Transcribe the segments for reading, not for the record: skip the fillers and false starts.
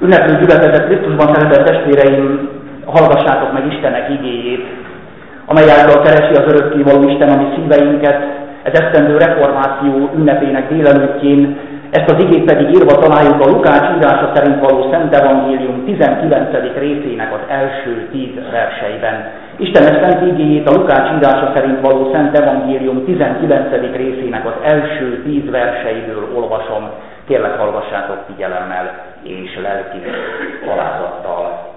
Ünneplő gyülekezet Krisztusban szeretett testvéreim, hallgassátok meg Istennek igéjét, amely által keresi az örökkévaló Isten a mi szíveinket, ez esztendő reformáció ünnepének délelőttjén, ezt az igét pedig írva találjuk a Lukács írása szerint való Szent Evangélium 19. részének az első 10 verseiben. Isten szent igéjét a Lukács írása szerint való Szent Evangélium 19. részének az első 10 verseiből olvasom. Kérlek, hallgassátok figyelemmel és lelki alázattal.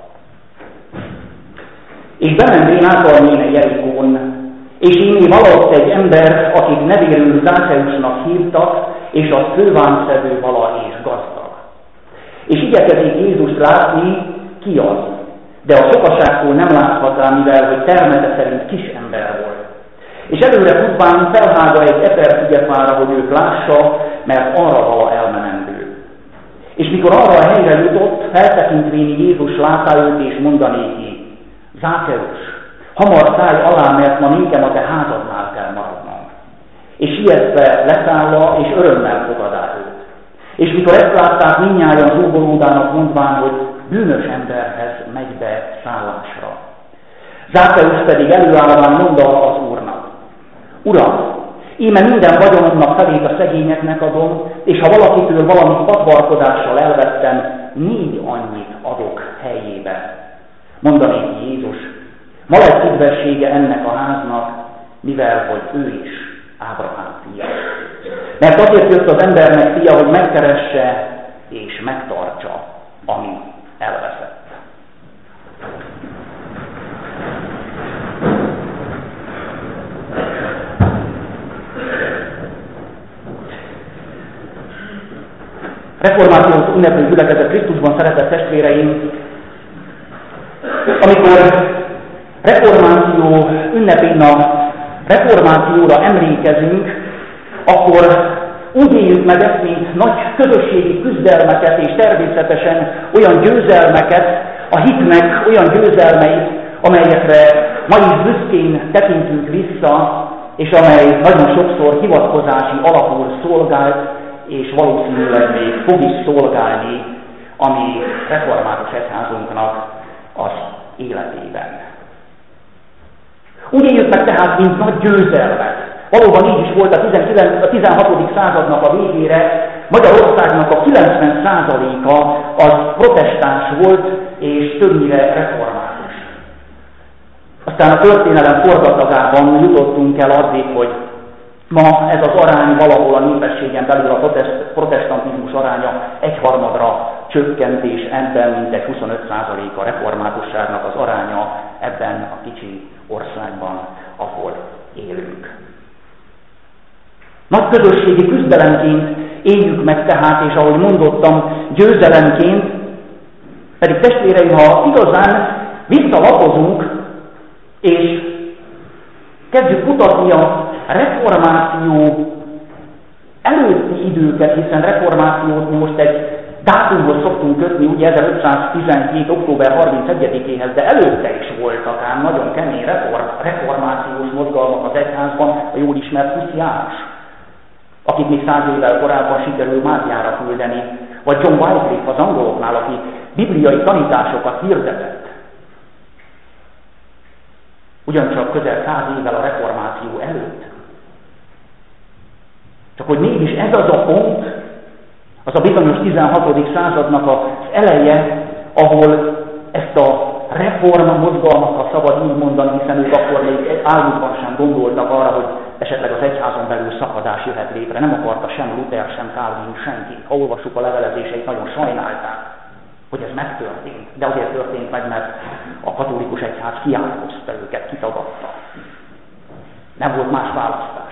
És bemenvén átvalméne Jerikón, és ímé valaott egy ember, akit nevéről Zákeusnak hívtak, és az fővámszedő vala és gazdag. És igyekezik Jézust látni, ki az, de a sokaságtól nem láthatná, mivel hogy termete szerint kis ember volt. És előre futván felhága egy eper figyefára, hogy őt lássa, mert arra vala elmenendő. És mikor arra a helyre jutott, feltekintvéni Jézus látá őt, és mondanéki: Zákeus, hamar szállj alá, mert ma nékem a te házadnál kell maradnom. És sietve leszállva, és örömmel fogadá őt. És mikor ezt látták, mindnyájan zúgolódának mondván, hogy bűnös emberhez megy be szállásra. Zákeus pedig előállván mondta az Úrnak: Uram, íme minden vagyonomnak felét a szegényeknek adom, és ha valakitől valamit patvarkodással elvettem, 4 annyit adok helyébe. Mondanék Jézus: ma lett kedvessége ennek a háznak, mivel hogy ő is Ábrahám fia. Mert azért jött az embernek fia, hogy megkeresse és megtartsa, ami elveszett. Reformációt ünneplő gyülekezet Krisztusban szeretett testvéreim, amikor reformáció ünnepén a reformációra emlékezünk, akkor úgy éljük meg ezt, mint nagy közösségi küzdelmeket, és természetesen olyan győzelmeket, a hitnek olyan győzelmeit, amelyekre ma is büszkén tekintünk vissza, és amely nagyon sokszor hivatkozási alapul szolgált, és valószínűleg még fog is szolgálni a mi református egyházunknak az életében. Úgy éljük meg tehát, mint nagy győzelmet. Valóban így is volt a 16. századnak a végére, Magyarországnak a 90%-a az protestáns volt, és többnyire református. Aztán a történelem forgatagában jutottunk el addig, hogy ma ez az arány valahol a népességen belül a protestantizmus aránya 1/3 csökkent, és ebben mintegy 25% a reformátusságnak az aránya ebben a kicsi országban, ahol élünk. Nagy közösségi küzdelemként éljük meg tehát, és ahogy mondottam, győzelemként, pedig testvéreim, ha igazán visszalapozunk, és kezdjük kutatni a reformáció előtti időket, hiszen reformációt most egy dátumhoz szoktunk kötni, ugye 1517. október 31-éhez, de előtte is voltak ám nagyon kemény reformációs mozgalmak az egyházban, a jól ismert Hussy János, akit még 100 évvel korábban sikerül Máriára küldeni, vagy John Wycliffe az angoloknál, aki bibliai tanításokat hirdetett. Ugyancsak közel 100 évvel a reformáció előtt. Csak hogy mégis ez az a pont, az a bizonyos 16. századnak az eleje, ahol ezt a reform mozgalmat, ha szabad így mondani, hiszen ők akkor még álmukban sem gondoltak arra, hogy esetleg az egyházon belül szakadás jöhet létre. Nem akarta sem Luther, sem Calvin, senki. Ha olvassuk a levelezéseit, nagyon sajnálták, hogy ez megtörtént. De azért történt meg, mert a katolikus egyház kiározta őket, kitagadta. Nem volt más választás.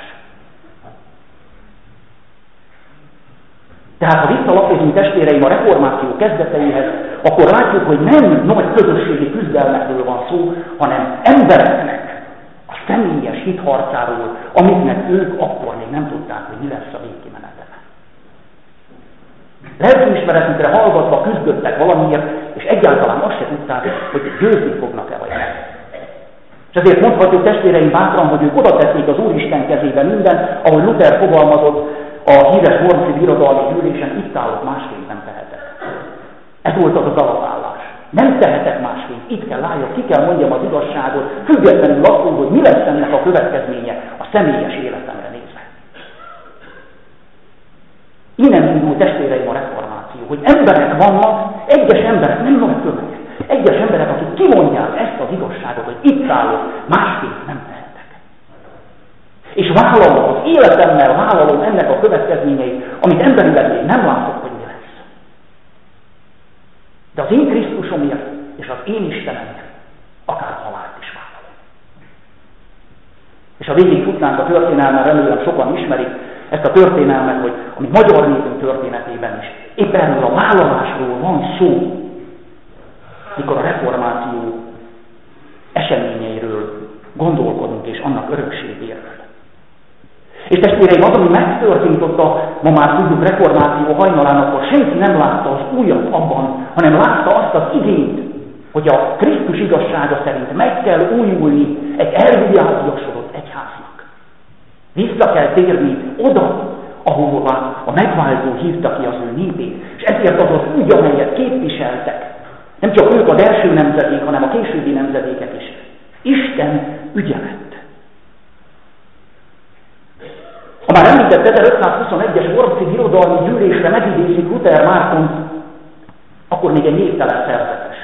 Tehát ha visszalapozunk testvéreim a reformáció kezdeteihez, akkor látjuk, hogy nem nagy közösségi küzdelmekről van szó, hanem embereknek a személyes hitharcáról, amiknek ők akkor még nem tudták, hogy mi lesz a végkimenete. Lelkiismeretükre hallgatva küzdöttek valamiért, és egyáltalán azt se tudták, hogy győzni fognak-e vagy nem. És ezért mondhatjuk testvéreim bátran, hogy ők oda teszik az Úristen kezébe minden, ahogy Luther fogalmazott a híres Wormsi birodalmi gyűlésen, itt állok, másképp nem tehetek. Ez volt az az alapállás. Nem tehetek másként, itt kell álljak, ki kell mondjam az igazságot, függetlenül attól, hogy mi lesz ennek a következménye a személyes életemre nézve. Innen indul, testvéreim, a reformáció, hogy emberek vannak, egyes emberek, nem nagy tömegek, egyes emberek, akik kimondják ezt az igazságot, hogy itt állok, másként nem tehetek. És vállalom, az életemmel vállalom ennek a következményeit, amit emberileg még nem látok, hogy mi lesz. De az én Krisztusomért és az én Istenemért akár halált is vállalom. És ha végig futnánk a történelmen, remélem sokan ismerik ezt a történelmet, hogy ami magyar népünk történetében is épp erről a vállalásról van szó, mikor a reformáció eseményeiről gondolkodunk és annak örökségéről. És testvéreim, az, ami megtörtént ott a, ma már tudjuk, reformáció hajnalán, akkor senki nem látta az újat abban, hanem látta azt az igényt, hogy a Krisztus igazsága szerint meg kell újulni egy elvilágiasodott egyháznak. Vissza kell térni oda, ahova a megváltó hívta ki az ő népét, és ezért az az úgy, amelyet képviseltek. Nem csak ők az első nemzedék, hanem a későbbi nemzedékek is. Isten ügye lett. Ha már említett 1521-es Wormsi birodalmi gyűlésre megidézik Luther Mártont, akkor még egy névtelen szerzetes,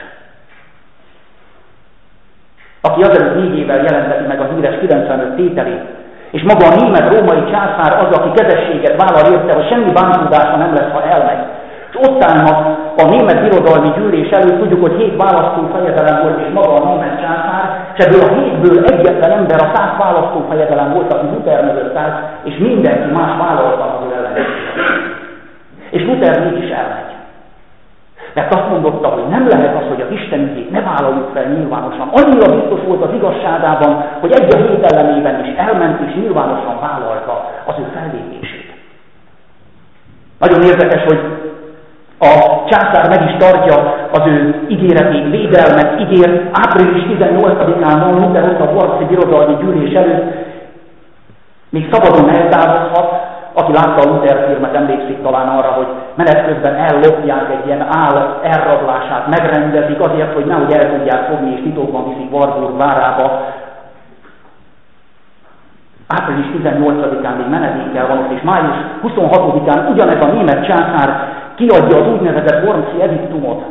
aki azelőtt 4 évvel jelenteti meg a híres 95 tételét, és maga a német-római császár az, aki kezességet vállal érte, hogy semmi bántódása nem lesz, ha elmegy. És ott állnak a német birodalmi gyűlés előtt, tudjuk, hogy 7 választófejedelem volt, és maga a német császár, és ebből a 7-ből egyetlen ember, a 100 választófejedelem volt, aki Luther mögött állt, és mindenki más vállalta az ő ellenségét. És Luther mégis elmegy. Mert azt mondotta, hogy nem lehet az, hogy az Isten ügyét ne vállaljuk fel nyilvánosan. Annyira biztos volt az igazságában, hogy egy a 7 ellenében is elment, és nyilvánosan vállalta az ő fellépését. Nagyon érdekes, hogy a császár meg is tartja az ő ígéretét, védelmet ígér. Április 18-án van Luther ott a Wormsi birodalmi gyűlés előtt. Még szabadon eltávozhat. Aki látta a Luther filmet, emlékszik talán arra, hogy menet közben ellopják egy ilyen áll elrablását, megrendezik azért, hogy nehogy el tudják fogni, és titokban viszik Warburg várába. Április 18-án még menedékkel van ott, és május 26-án ugyanez a német császár kiadja az úgynevezett Wormsi ediktumot,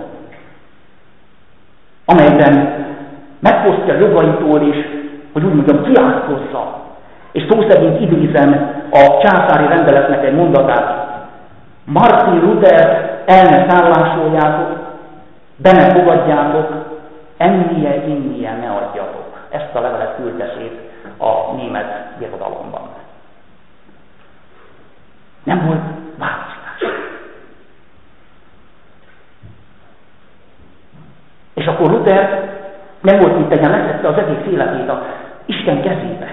amelyben megfosztja jogaitól, és, hogy úgy mondjam, kiátkozza. És szó szerint idézem a császári rendeletnek egy mondatát. Martin Luthert el ne szállásoljátok, be ne fogadjátok, ennie, innie ne adjatok. Ezt a levelet küldte szét a német birodalomban. Nem volt választás. És akkor Luther nem volt mit tegyen, letette az egész életét a Isten kezébe.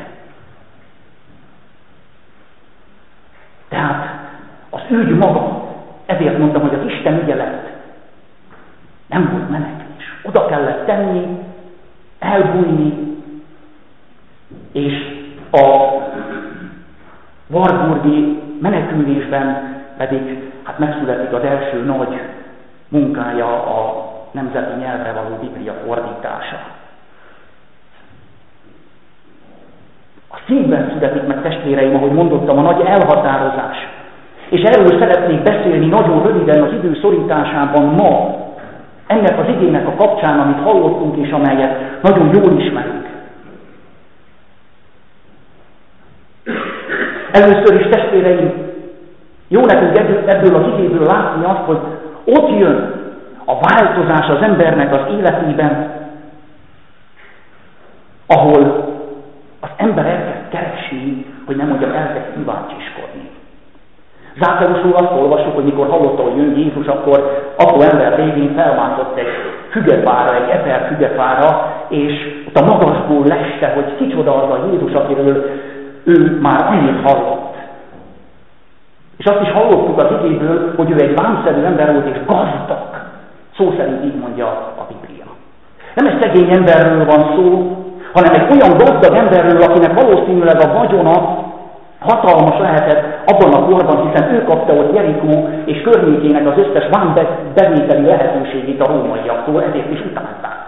Tehát az ügy maga, ezért mondtam, hogy az Isten ügye lett. Nem volt menekvés. Oda kellett tenni, elbújni, és a warburgi menekülésben pedig megszületik az első nagy munkája, a nemzeti nyelvre való Biblia fordítása. A szívben születik meg, testvéreim, ahogy mondottam, a nagy elhatározás. És erről szeretnék beszélni nagyon röviden az idő szorításában ma, ennek az igének a kapcsán, amit hallottunk, és amelyet nagyon jól ismerünk. Először is, testvéreim, jó nekünk ebből az igéből látni azt, hogy ott jön a változás az embernek az életében, ahol az ember elkezd keresni, hogy nem mondjam, elkezd kíváncsiskodni. Zákeusról azt olvassuk, hogy mikor hallotta, hogy jön Jézus, akkor apró ember révén felmászott egy fügefára, egy eper fügefára, és ott a magasból leste, hogy kicsoda az a Jézus, akiről ő már annyit hallott. És azt is hallottuk az igéből, hogy ő egy vámszerű ember volt és gazdag. Szó szerint így mondja a Biblia. Nem egy szegény emberről van szó, hanem egy olyan gazdag emberről, akinek valószínűleg a vagyona hatalmas lehetett, abban a korban, hiszen ő kapta ott Jerikó és környékének az összes vámbevételi lehetőségét a rómaiaktól, ezért is utálták.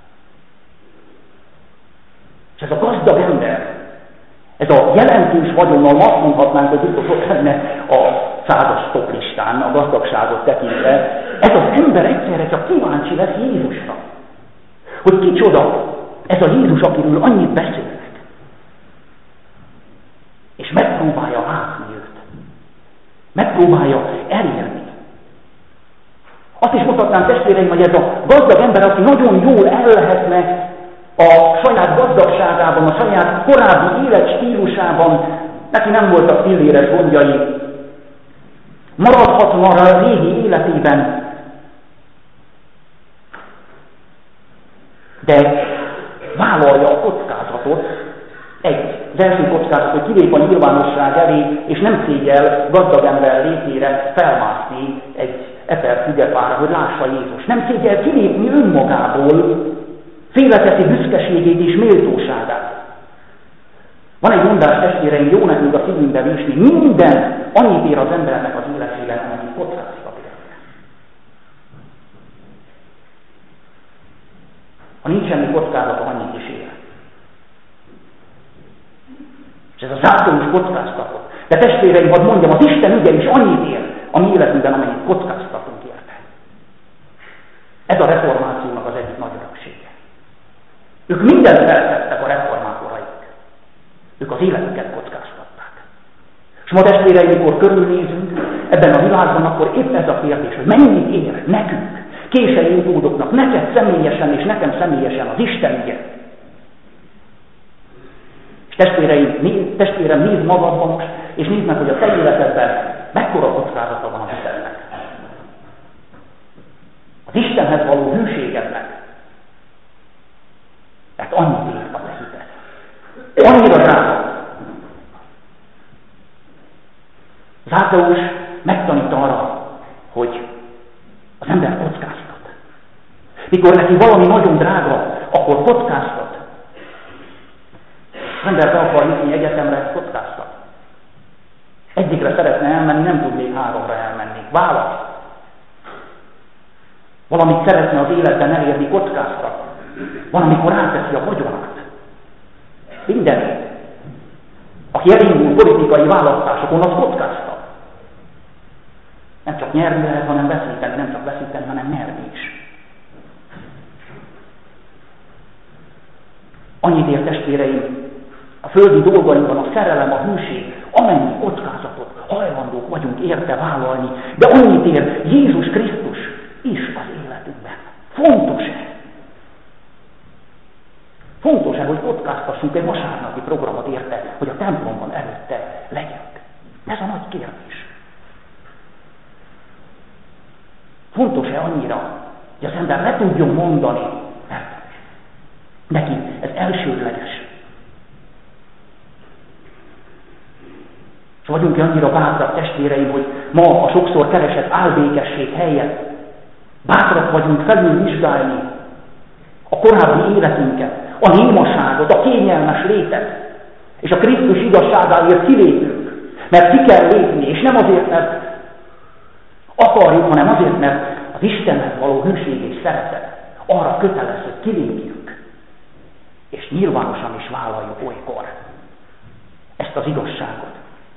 És ez a gazdag ember, ez a jelentős vagyonnal, azt mondhatnánk, hogy biztos ott lenne a 100-as toplistán, a gazdagságot tekintve, ez az ember egyszerre csak kíváncsi lesz Jézusra. Hogy kicsoda ez a Jézus, akiről annyit beszélnek. És megpróbálja látni őt. Megpróbálja elérni. Azt is mutatnám, testvéreim, hogy ez a gazdag ember, aki nagyon jól ellehetne a saját gazdagságában, a saját korábbi életstílusában, neki nem voltak pilléres gondjai, maradhatna a régi életében, de vállalja a kockázatot, az első kockázat, hogy kilép a nyilvánosság elé, és nem szégyel gazdag ember létére felmászni egy eper fügefára, hogy lássa Jézus. Nem szégyel kilépni önmagából, félreteszi büszkeségét és méltóságát. Van egy mondás, testvéreim, jó nekünk a szívünkbe vésni, minden annyit ér az embernek az életében, amit kockáztat érte. Ha nincs semmi kockázata, annyit is ér. És ez a Zákeus kockáztatott. De testvéreim, hadd mondjam, az Isten ügye is annyit ér a mi életünkben, amennyit kockáztatunk érte. Ez a reformációnak az egyik nagy öröksége. Ők mindent feltettek a reformátoraik. Ők az életüket kockáztatták. És ma testvéreim, mikor körülnézünk ebben a világban, akkor épp ez a kérdés, hogy mennyit ér nekünk, késői utódoknak, neked személyesen és nekem személyesen az Isten ügye. És testvérem, nézd magadban most, és nézd meg, hogy a te életedben mekkora kockázata van a hitednek. Az Istenhez való hűségednek. Tehát annyit ér a te hited. Annyira drága. Zákeus megtanít arra, hogy az ember kockáztat. Mikor neki valami nagyon drága, akkor kockáztat. Az ember be akar jutni egyetemre, kockáztat. Egyikre szeretne elmenni, nem tud még 3-ra elmenni. Válasz. Valamit szeretne az életben elérni, kockáztat. Van, amikor átteszi a vagyonát. Mindenért. Aki elindul politikai választásokon, az kockáztat. Nem csak nyerni lehet, hanem veszíteni, nem csak veszíteni, hanem nyerni is. Annyit ér, testvéreim, a földi dolgainkban a szerelem, a hűség, amennyi kockázatot hajlandók vagyunk érte vállalni, de annyit ér Jézus Krisztus is az életünkben. Fontos-e? Fontos-e, hogy kockáztassunk egy vasárnapi programot érte, hogy a templomban előtte legyünk? Ez a nagy kérdés. Fontos-e annyira, hogy az ember le tudjon mondani, mert neki ez elsődleges. És vagyunk-e annyira bátrak, testvéreim, hogy ma a sokszor keresett álbékesség helyett bátrak vagyunk felülvizsgálni a korábbi életünket, a némaságot, a kényelmes létet, és a Krisztus igazságáért kilépünk, mert ki kell lépni, és nem azért, mert akarjuk, hanem azért, mert az Istenhez való hűség és szeretet arra kötelez, hogy kilépjünk, és nyilvánosan is vállaljuk olykor ezt az igazságot.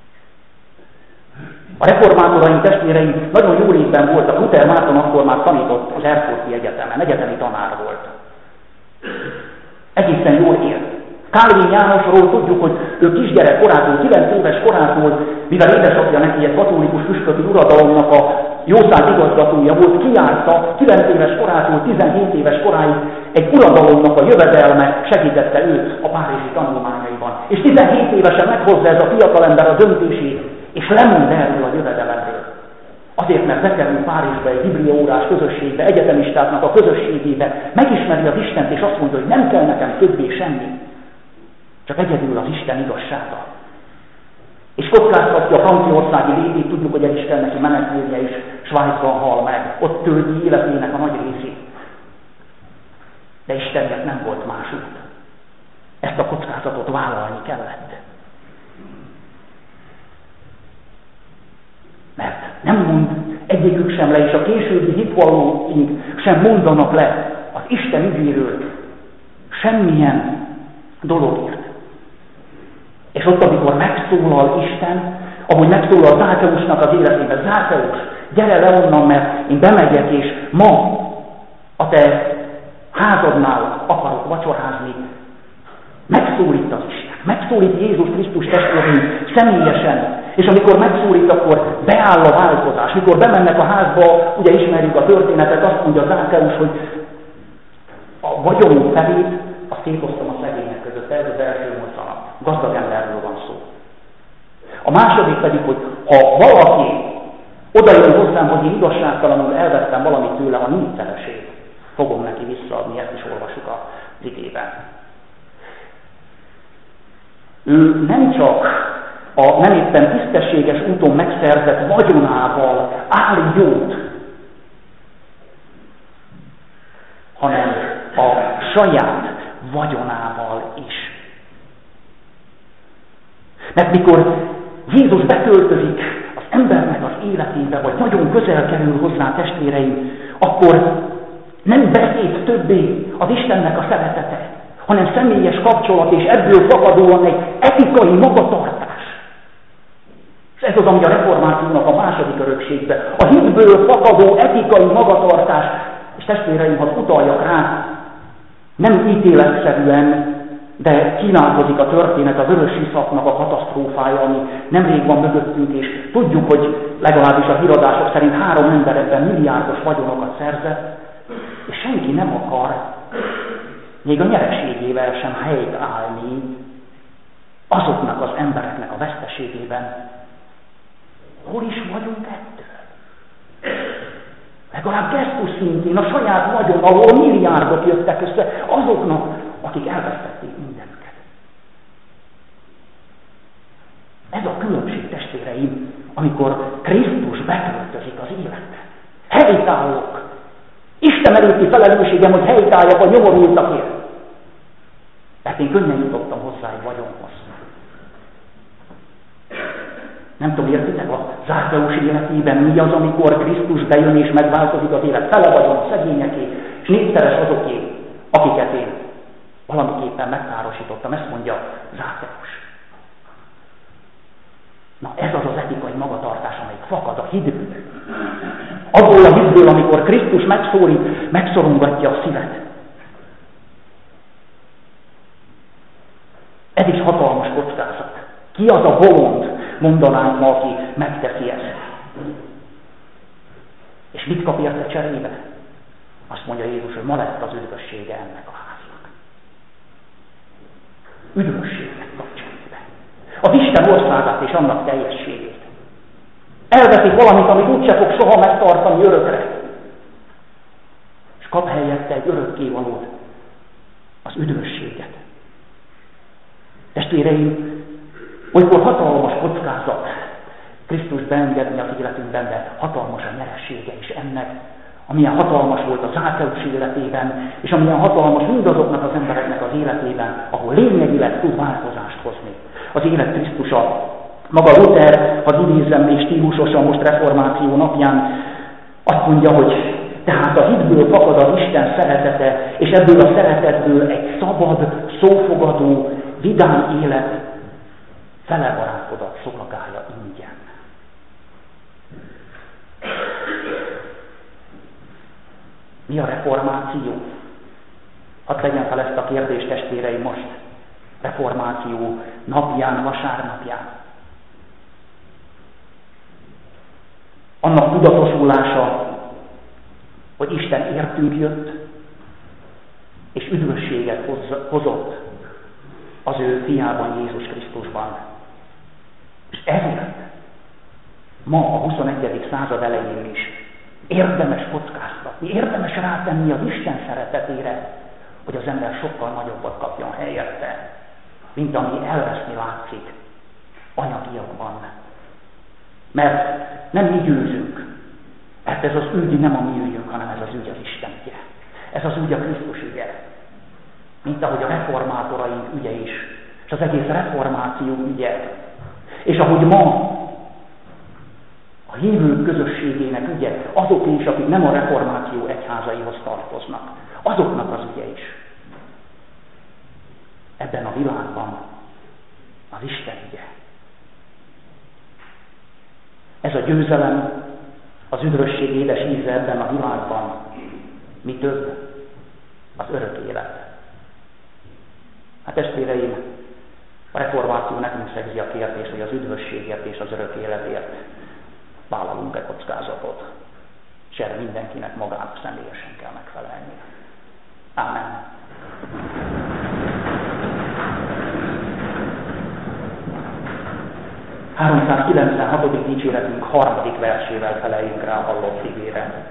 A reformátoraink, testvéreim nagyon jó részben voltak. Luther Márton akkor már tanított az Erfurti Egyetemen, egyetemi tanár volt. Egészen jól élt. Kálvin Jánosról tudjuk, hogy ő kisgyerek korától, 9 éves korától, mivel édesapja neki egy katolikus püspöki uradalomnak a jószág igazgatója volt, kijárta 9 éves korától 17 éves koráig egy uradalomnak a jövedelme segítette őt a párizsi tanulmányaiban. És 17 évesen meghozza ez a fiatalember a döntését, és lemond erről a jövedelemről. Azért, mert bekerül Párizsba egy bibliaórás közösségbe, egyetemistáknak a közösségébe, megismeri az Istent, és azt mondja, hogy nem kell nekem többé semmi, csak egyedül az Isten igazsága. És kockáztatja a franciaországi létét, tudjuk, hogy el is kell neki menekülnie, és Svájcban hal meg, ott tölti életének a nagy részét. De Istennek nem volt más út. Ezt a kockázatot vállalni kellett. egyikük sem le, és a későbbi hitvallóink sem mondanak le az Isten ügyéről semmilyen dologért. És ott, amikor megszólal Isten, ahogy megszólal Zákeusnak az életében, Zákeus, gyere le onnan, mert én bemegyek, és ma a te házadnál akarok vacsorázni. Megszólít az Isten, megszólít Jézus Krisztus testvérünk személyesen, és amikor megszólít, akkor beáll a változás. Mikor bemennek a házba, ugye ismerjük a történetet, azt mondja Zákeus, hogy a vagyonunk felét azt szétosztom a szegények között, ez az első mozzanat. Gazdag emberről van szó. A második pedig, hogy ha valaki odajön hozzám, hogy én igazságtalanul elvettem valamit tőle, a négyszeresét fogom neki visszaadni, ezt is olvassuk az igében. Ő nem csak a nem éppen tisztességes úton megszerzett vagyonával áll jót, hanem a saját vagyonával is. Mert mikor Jézus beköltözik az embernek az életébe, vagy nagyon közel kerül hozzá, testvéreim, akkor nem beszéd többé az Istennek a szeretete, hanem személyes kapcsolat, és ebből fakadóan egy etikai magatartás. És ez az, ami a reformációnak a második örökségbe. A hitből fakadó etikai magatartás, és testvéreim, hadd utaljak rá, nem ítéletszerűen, de kínálkozik a történet a vörös iszapnak a katasztrófája, ami nemrég van mögöttünk, és tudjuk, hogy legalábbis a híradások szerint 3 ember ebben milliárdos vagyonokat szerzett, és senki nem akar még a nyereségével sem helyt állni azoknak az embereknek a veszteségében. Hol is vagyunk ettől? Legalább gesztus szintén a saját vagyon, ahol milliárdok jöttek össze, azoknak, akik elvesztették mindenüket. Ez a különbség, testvéreim, amikor Krisztus beköltözik az életbe. Helytállok. Isten előtti felelősségem, hogy helytálljak a nyomorultakért. Mert én könnyen jutottam hozzá egy vagyonhoz. Nem tudom, értitek, a Zákeus életében mi az, amikor Krisztus bejön és megváltozik az élet. Fele vagyon a szegényeké, és négyszeres azoké, akiket én valamiképpen megkárosítottam. Ezt mondja Zákeus. Na ez az az etikai magatartás, amely fakad a hitből. Abból a hitből, amikor Krisztus megszólít, megszorongatja a szívet. Ez is hatalmas kockázat. Ki az a bolond, mondanánk ma, aki megteszi ezt? És mit kap érte cserébe? Azt mondja Jézus, hogy ma lett az üdvössége ennek a háznak. Üdvösséget kap cserébe. Az Isten országát és annak teljességét. Elveszik valamit, amit úgyse fog soha megtartani örökre. És kap helyette egy örökkévalót, az üdvösséget. Testvéreim, olykor hatalmas kockázat Krisztus beengedni az életünkben, de hatalmas a nyeressége is ennek, amilyen hatalmas volt a Zákeus életében, és amilyen hatalmas mindazoknak az embereknek az életében, ahol lényegileg tud változást hozni. Az élet Krisztusa. Maga Luther, ha idézem még stílusosan most reformáció napján, azt mondja, hogy tehát a hitből fakad az Isten szeretete, és ebből a szeretetből egy szabad, szófogadó, vidám élet felebarátkodat szolgálja ingyen. Mi a reformáció? Hadd tegyen fel ezt a kérdést, testvéreim, most. Reformáció napján, vasárnapján. Annak tudatosulása, hogy Isten értünk jött, és üdvösséget hozott az ő fiában, Jézus Krisztusban. És ezért ma a 21. század elején is érdemes kockáztatni, érdemes rátenni az Isten szeretetére, hogy az ember sokkal nagyobbat kapjon helyette, mint ami elveszni látszik anyagiakban. Mert nem mi győzünk, mert ez az ügy nem a mi ügyünk, hanem ez az ügy az Isten ügye. Ez az ügy a Krisztus ügye. Mint ahogy a reformátoraink ügye is, és az egész reformáció ügye. És ahogy ma a hívők közösségének ügye, azok is, akik nem a reformáció egyházaihoz tartoznak. Azoknak az ügye is. Ebben a világban az Isten ügye. Ez a győzelem, az üdvösség édes íze ebben a világban. Mi több? Az örök élet. Hát testvéreim, a reformáció nekünk szegzi a kérdést, hogy az üdvösségért és az örök életért vállalunk-e kockázatot. És erre mindenkinek magának személyesen kell megfelelni. Ámen. A 396. dicséretünk 3. versével feleljünk rá a hallott igére.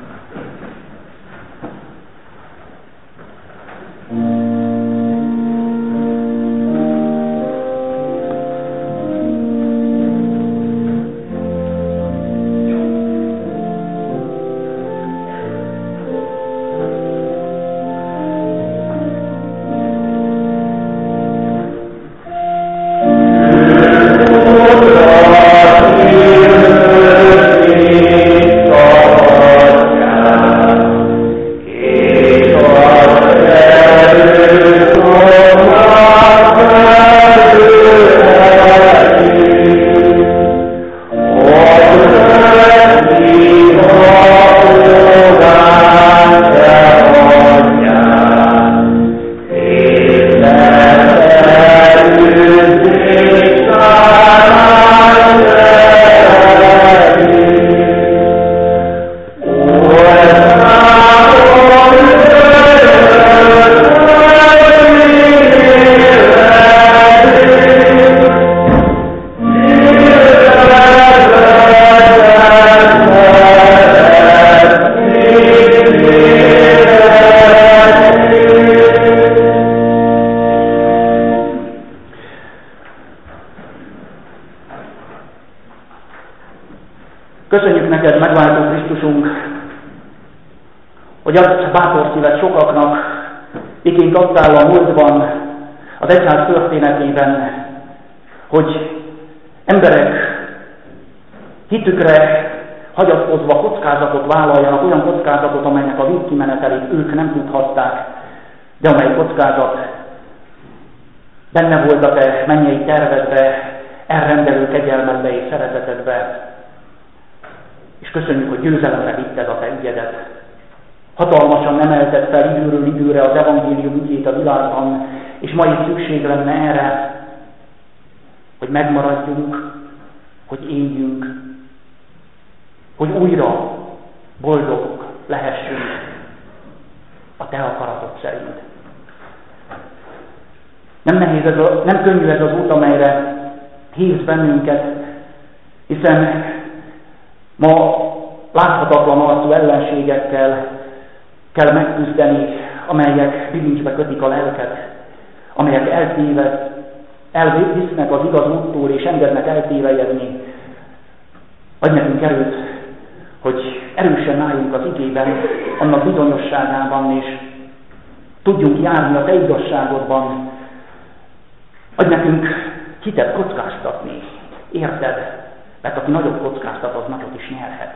Köszönjük neked, megváltó Krisztusunk, hogy azt bátor szívet sokaknak, miként adtál a múltban, az egyház történetében, hogy emberek hitükre hagyatkozva kockázatot vállaljanak, olyan kockázatot, amelynek a végkimenetelét ők nem tudhatták, de amely kockázat benne volt a te mennyei tervedbe, elrendelő kegyelmedbe és szeretetedbe. És köszönjük, hogy győzelemre vitted a te ügyedet. Hatalmasan emelted fel időről időre az evangélium ügyét a világban, és ma is szükség lenne erre, hogy megmaradjunk, hogy éljünk, hogy újra boldogok lehessünk a te akaratod szerint. Nem könnyű ez az út, amelyre hívsz bennünket, hiszen ma láthatatlan arcú ellenségekkel kell megküzdeni, amelyek bilincsbe kötik a lelket, amelyek elvisznek az igaz úttól és engednek eltévejedni. Adj nekünk erőt, hogy erősen álljunk az igében, annak bizonyosságában, és tudjunk járni a te igazságodban. Adj nekünk hitet kockáztatni, érted? Mert aki nagyobb kockáztat, az nagyot is nyerhet.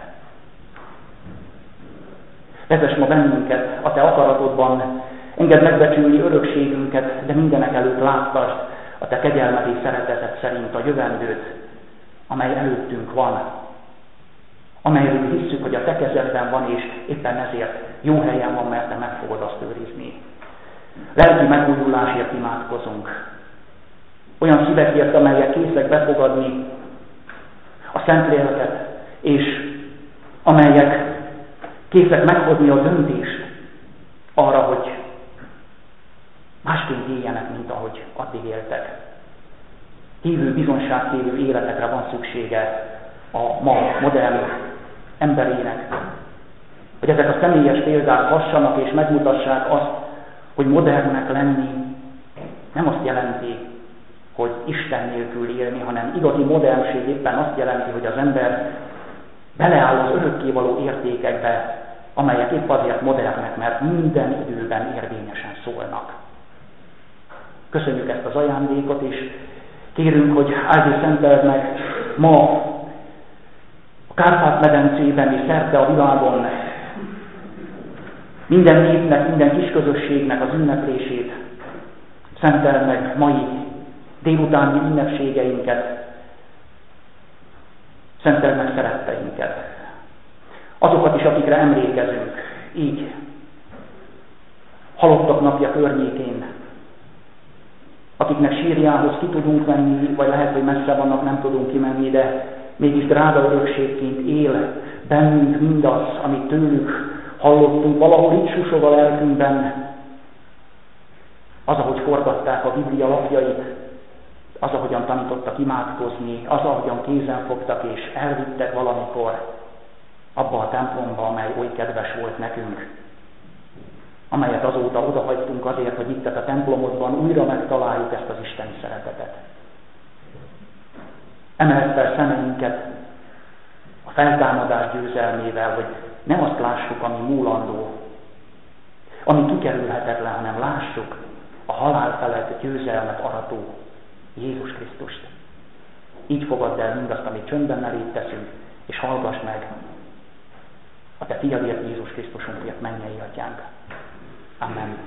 Vezess ma bennünket a te akaratodban, engedd megbecsülni örökségünket, de mindenek előtt láttasd a te kegyelmed és szereteted szerint a jövendőt, amely előttünk van, amelyről hisszük, hogy a te kezedben van, és éppen ezért jó helyen van, mert te meg fogod azt őrizni. Lelki megújulásért imádkozunk. Olyan szívekért, amelyek készek befogadni a Szentléleket, és amelyek készek meghozni a döntést arra, hogy másként éljenek, mint ahogy addig éltek. Hívő, bizonságtévő életekre van szüksége a ma modern emberének. Hogy ezek a személyes példák hassanak és megmutassák azt, hogy modernnek lenni nem azt jelenti, hogy Isten nélkül élni, hanem igazi modernség éppen azt jelenti, hogy az ember beleáll az örökkévaló értékekbe, amelyek épp azért modernek, mert minden időben érvényesen szólnak. Köszönjük ezt az ajándékot, és kérünk, hogy áld és szenteld meg ma a Kárpát-medencében és szerte a világon minden népnek, minden kisközösségnek az ünneplését szentel meg mai délutáni ünnepségeinket, szentel meg szeretteinket. Azokat is, akikre emlékezünk, így halottak napja környékén, akiknek sírjához ki tudunk menni, vagy lehet, hogy messze vannak, nem tudunk kimenni, de mégis drága örökségként él bennünk mindaz, amit tőlük hallottunk, valahol itt susog a lelkünkben, az, ahogy forgatták a Biblia lapjait, az, ahogyan tanítottak imádkozni, az, ahogyan kézen fogtak és elvittek valamikor abba a templomba, amely oly kedves volt nekünk, amelyet azóta odahagytunk azért, hogy itt a templomodban újra megtaláljuk ezt az isteni szeretetet. Emeld fel szemeinket a feltámadás győzelmével, hogy nem azt lássuk, ami múlandó, ami kikerülhetetlen, hanem lássuk a halál felett győzelmet arató Jézus Krisztust. Így fogadd el mindazt, amit csöndben eléd teszünk, és hallgass meg a te fiadért, Jézus Krisztusunkért, mennyei atyánk. Amen.